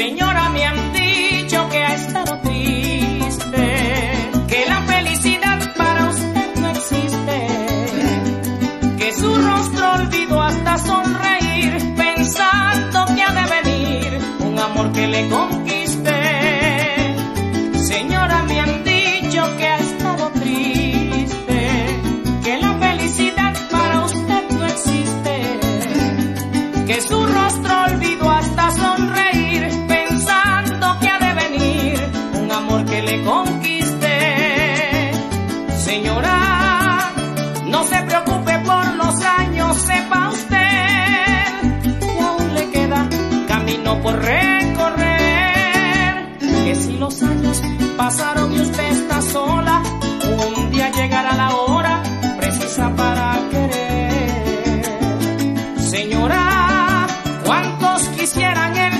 Señora, me han dicho que ha estado triste, que la felicidad para usted no existe, que su rostro olvidó hasta sonreír, pensando que ha de venir un amor que le conquiste. Señora, me han dicho que ha estado triste, que la felicidad para usted no existe, que su rostro olvidó hasta sonreír, pensando que ha de venir un amor que le conquiste. Señora, no se preocupe por los años, sepa usted que aún le queda camino por recorrer, que si los años pasaron y usted está sola, un día llegará la hora precisa para querer. Señora, ¿cuántos quisieran